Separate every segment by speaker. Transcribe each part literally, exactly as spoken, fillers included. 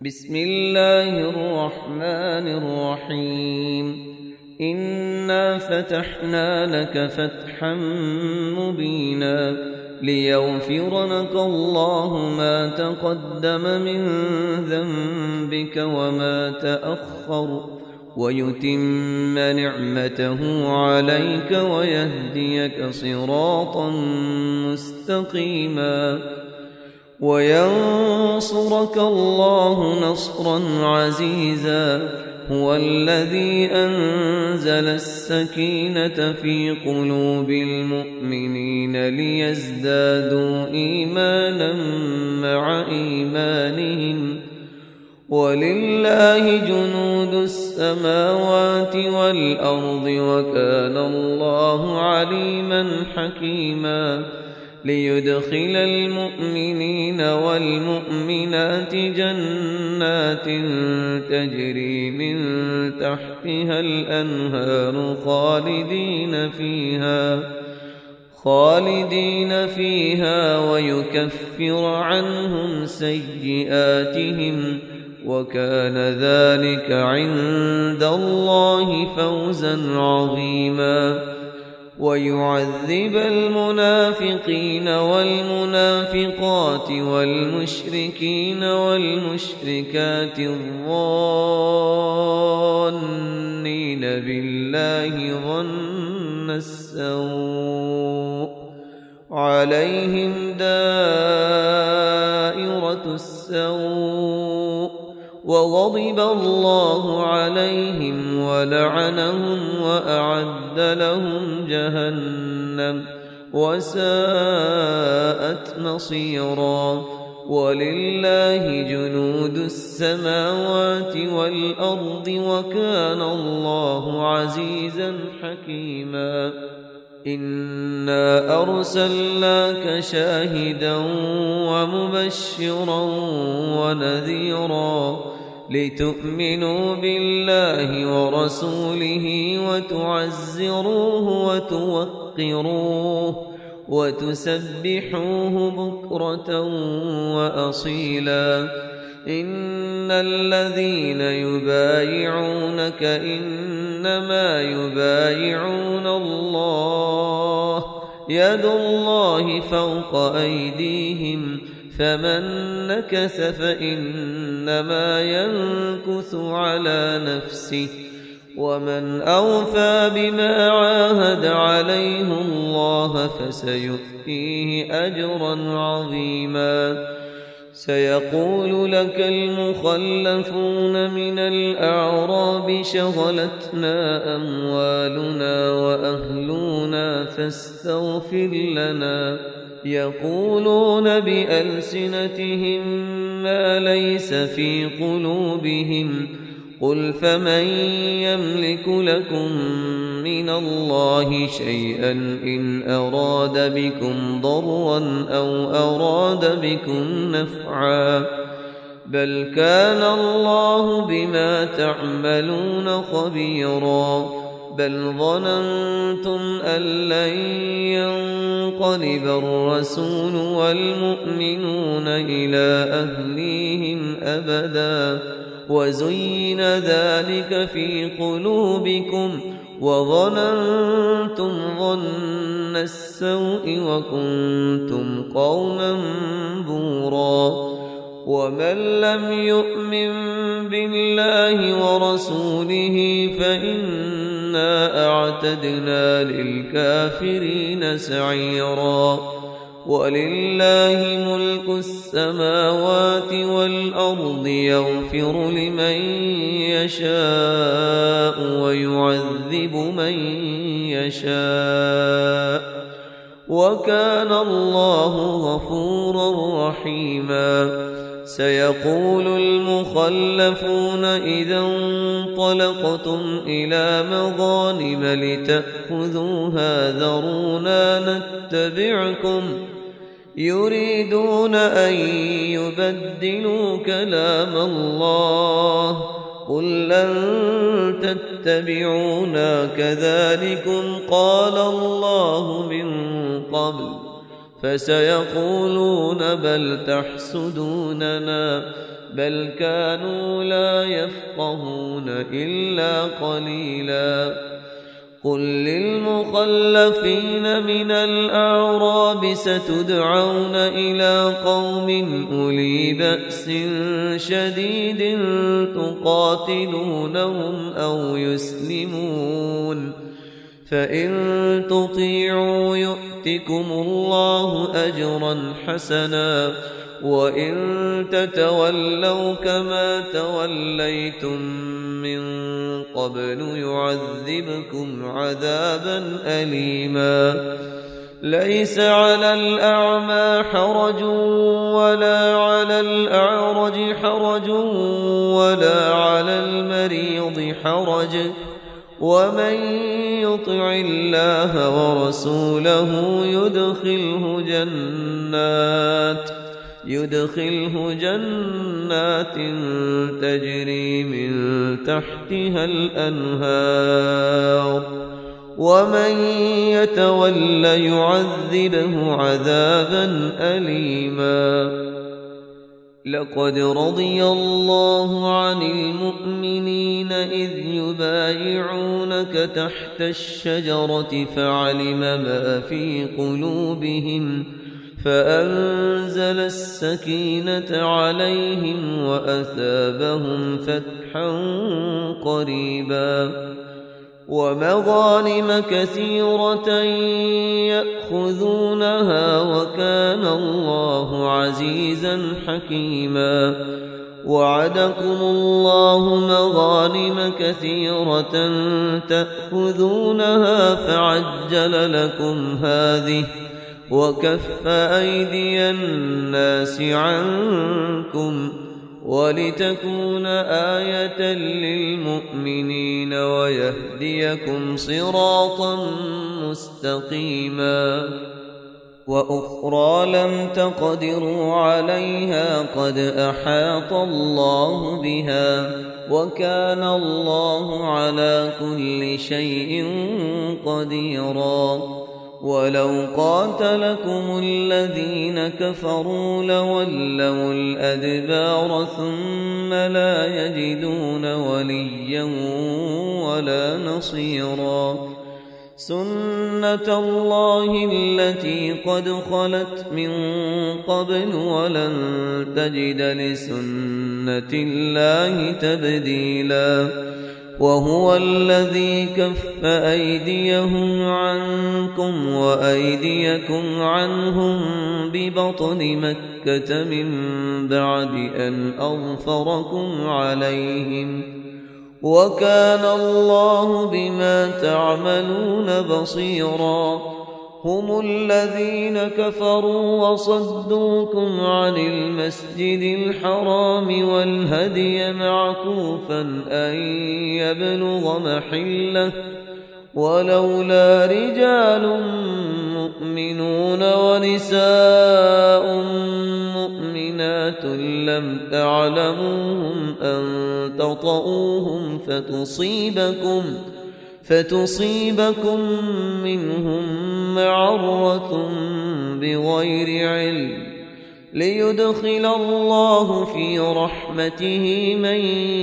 Speaker 1: بسم الله الرحمن الرحيم إنا فتحنا لك فتحا مبينا ليغفر لك الله ما تقدم من ذنبك وما تأخر ويتم نعمته عليك ويهديك صراطا مستقيما وينصرك الله نصرا عزيزا هو الذي أنزل السكينة في قلوب المؤمنين ليزدادوا إيمانا مع إيمانهم ولله جنود السماوات والأرض وكان الله عليما حكيما ليدخل المؤمنين والمؤمنات جنات تجري من تحتها الأنهار خالدين فيها خالدين فيها ويكفر عنهم سيئاتهم وكان ذلك عند الله فوزا عظيما ويعذب المنافقين والمنافقات والمشركين والمشركات الظانين بالله ظن السوء عليهم دائرة السوء وغضب الله عليهم ولعنهم وأعد لهم جهنم وساءت مصيرا ولله جنود السماوات والأرض وكان الله عزيزا حكيما إنا أرسلناك شاهدا ومبشرا ونذيرا لتؤمنوا بالله ورسوله وتعزروه وتوقروه وتسبحوه بكرة وأصيلا إن الذين يبايعونك إنما يبايعون الله يد الله فوق أيديهم فمن نكث فإنما ينكث على نفسه ومن أوفى بما عاهد عليه الله فسيؤتيه أجرا عظيما سيقول لك المخلفون من الأعراب شغلتنا أموالنا وأهلنا فاستغفر لنا يقولون بألسنتهم ما ليس في قلوبهم قل فمن يملك لكم من الله شيئا إن أراد بكم ضرا أو أراد بكم نفعا بل كان الله بما تعملون خبيرا بل ظننتم أن لن ينقلب الرسول والمؤمنون إلى أهليهم أبدا وزين ذلك في قلوبكم وظننتم ظن السوء وكنتم قوما بورا ومن لم يؤمن بالله ورسوله فإنا أعتدنا للكافرين سعيرا ولله ملك السماوات والأرض يغفر لمن يشاء ويعذب من يشاء وكان الله غفورا رحيما سيقول المخلفون إذا انطلقتم إلى مغانم لتأخذوها ذرونا نتبعكم يريدون أن يبدلوا كلام الله قل لن تتبعونا كذلكم قال الله من قبل فسيقولون بل تحسدوننا بل كانوا لا يفقهون إلا قليلا قل للمخلفين من الأعراب ستدعون إلى قوم أولي بأس شديد تقاتلونهم أو يسلمون فإن تطيعوا يؤتكم الله أجرا حسنا وإن تتولوا كما توليتم من قبل يعذبكم عذابا أليما ليس على الأعمى حرج ولا على الأعرج حرج ولا على المريض حرج ومن يطع الله ورسوله يدخله جنات يدخله جنات تجري من تحتها الأنهار ومن يتول يعذبه عذابا أليما لقد رضي الله عن المؤمنين إذ يبايعونك تحت الشجرة فعلم ما في قلوبهم فأنزل السكينة عليهم وأثابهم فتحا قريبا ومغانم كثيرة يأخذونها وكان الله عزيزا حكيما وعدكم الله مغانم كثيرة تأخذونها فعجل لكم هذه وكف أيدي الناس عنكم ولتكون آية للمؤمنين ويهديكم صراطا مستقيما وأخرى لم تقدروا عليها قد أحاط الله بها وكان الله على كل شيء قديرا ولو قاتلكم الذين كفروا لولوا الأدبار ثم لا يجدون وليا ولا نصيرا سنة الله التي قد خلت من قبل ولن تجد لسنة الله تبديلا وهو الذي كف أيديهم عنكم وأيديكم عنهم ببطن مكة من بعد أن أظفركم عليهم وكان الله بما تعملون بصيرا هم الذين كفروا وصدوكم عن المسجد الحرام والهدي معكوفا أن يبلغ محله ولولا رجال مؤمنون ونساء مؤمنات لم تعلموهم أن تطؤوهم فتصيبكم فتصيبكم منهم معرة بغير علم ليدخل الله في رحمته من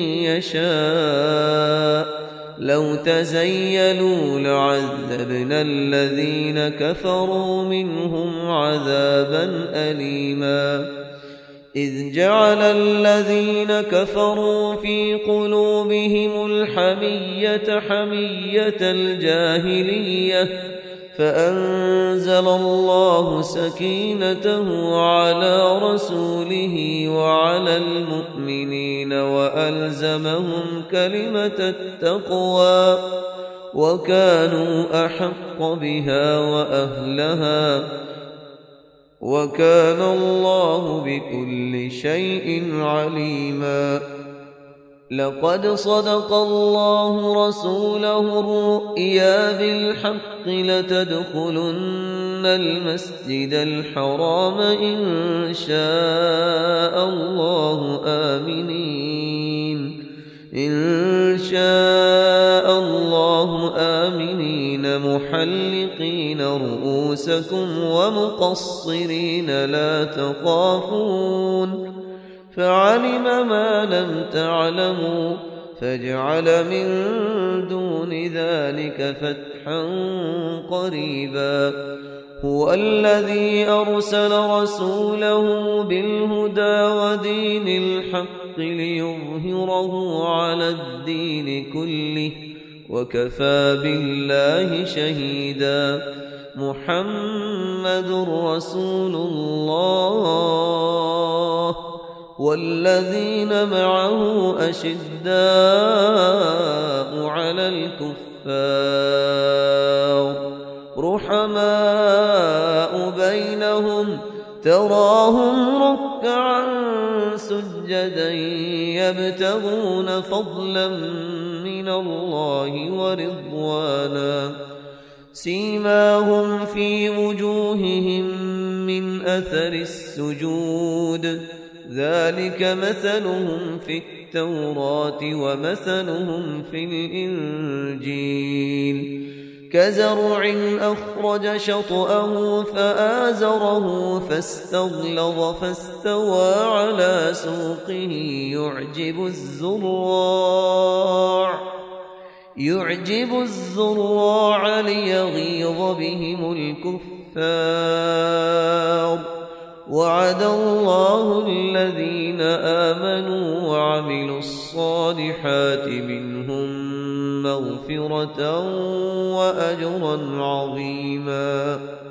Speaker 1: يشاء لو تزيلوا لعذبنا الذين كفروا منهم عذابا أليما إذ جعل الذين كفروا في قلوبهم الحمية حمية الجاهلية فأنزل الله سكينته على رسوله وعلى المؤمنين وألزمهم كلمة التقوى وكانوا أحق بها وأهلها وكان الله بكل شيء عليما لقد صدق الله رسوله الرؤيا بالحق لتدخلن المسجد الحرام إن شاء الله آمنين إن شاء الله آمنين محلقين رؤوسكم ومقصرين لا تخافون فعلم ما لم تعلموا فاجعل من دون ذلك فتحا قريبا هو الذي أرسل رسوله بالهدى ودين الحق ليظهره على الدين كله وكفى بالله شهيدا محمد رسول الله والذين معه أشداء على الكفار رحماء بينهم تراهم ركعا سجدا يبتغون فضلا من الله ورضوانا سيماهم في وجوههم من أثر السجود ذلك مثلهم في التوراة ومثلهم في الإنجيل كزرع أخرج شطأه فآزره فاستغلظ فاستوى على سوقه يعجب الزراع يعجب الزراع ليغيظ بهم الكفار وعد الله الذين آمنوا وعملوا الصالحات منهم مغفرة وأجرا عظيما.